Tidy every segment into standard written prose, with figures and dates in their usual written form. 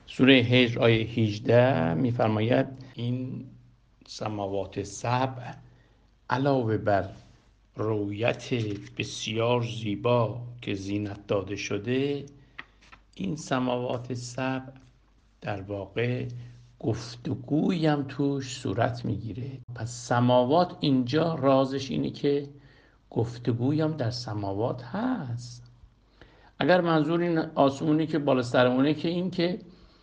سوره هجر آیه 18 میفرماید این سماوات سبع علاوه بر رویت بسیار زیبا که زینت داده شده، این سماوات سبع در واقع گفتگویی هم توش صورت میگیره. پس سماوات اینجا رازش اینه که گفتگویی هم در سماوات هست. اگر منظور این آسمونی که بالا سرمونه که این که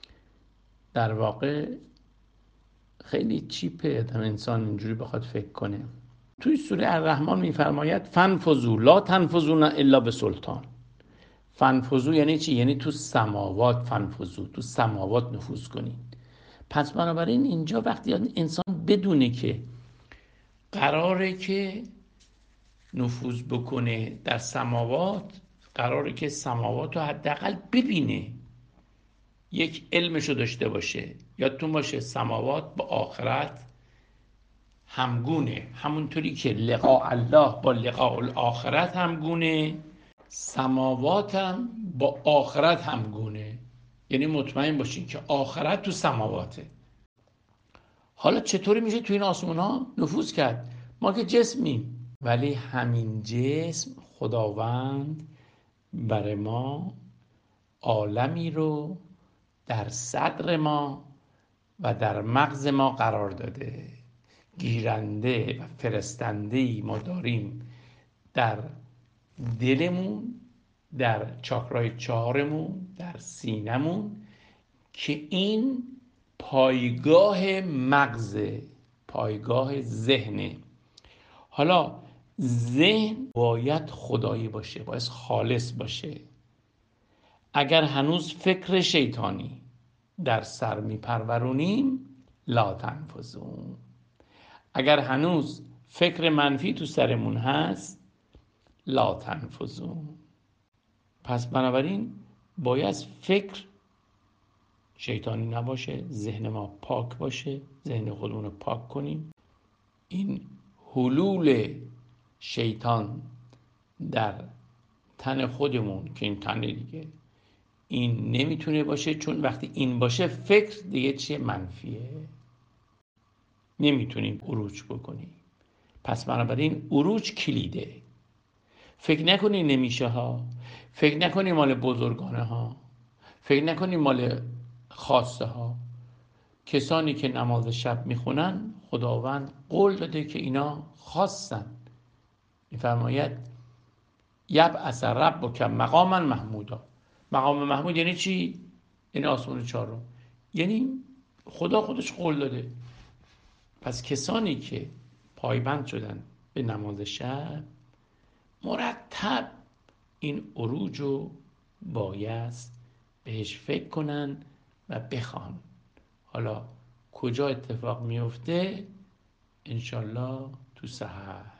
در واقع خیلی چیپه انسان اینجوری بخواد فکر کنه. توی سوره الرحمن میفرماید فنفذوا لا تنفذون الا بسلطان. فنفذوا یعنی چی؟ یعنی تو سماوات فنفذوا، تو سماوات نفوذ کنید. پس بنابراین اینجا وقتی انسان بدونه که قراره که نفوذ بکنه در سماوات، قراره که سماوات رو حداقل ببینه، یک علمشو داشته باشه. یادتون باشه سماوات با آخرت همگونه، همونطوری که لقاء الله با لقاء الاخرت همگونه، سماوات هم با آخرت همگونه. یعنی مطمئن باشین که آخرت تو سماواته. حالا چطوری میشه تو این آسمون ها نفوذ کرد؟ ما که جسمیم، ولی همین جسم خداوند برای ما عالمی رو در صدر ما و در مغز ما قرار داده. گیرنده و فرستنده‌ای ما داریم در دلمون، در چاکرای چهارمون، در سینمون، که این پایگاه مغزه، پایگاه ذهنه. حالا ذهن باید خدایی باشه، باید خالص باشه. اگر هنوز فکر شیطانی در سر میپرورونیم لا تنفذون. اگر هنوز فکر منفی تو سرمون هست لا تنفذون. پس بنابراین باید فکر شیطانی نباشه، ذهن ما پاک باشه، ذهن خودمون رو پاک کنیم. این حلول شیطان در تن خودمون که این تن دیگه این نمیتونه باشه، چون وقتی این باشه فکر دیگه چیه؟ منفیه، نمیتونیم عروج بکنیم. پس بنابراین عروج کلیده. فکر نکنی نمیشه ها، فکر نکنی مال بزرگانه ها، فکر نکنی مال خاصه ها. کسانی که نماز شب میخونن خداوند قول داده که اینا خاصن. میفرماید یبعث ربک مقاما محمودا. مقام محمود یعنی چی؟ یعنی آسمان چهارم، یعنی خدا خودش قول داده. پس کسانی که پایبند شدن به نماز شب مرتب این عروج رو باید بهش فکر کنن و بخوان. حالا کجا اتفاق میفته؟ انشالله تو سحر.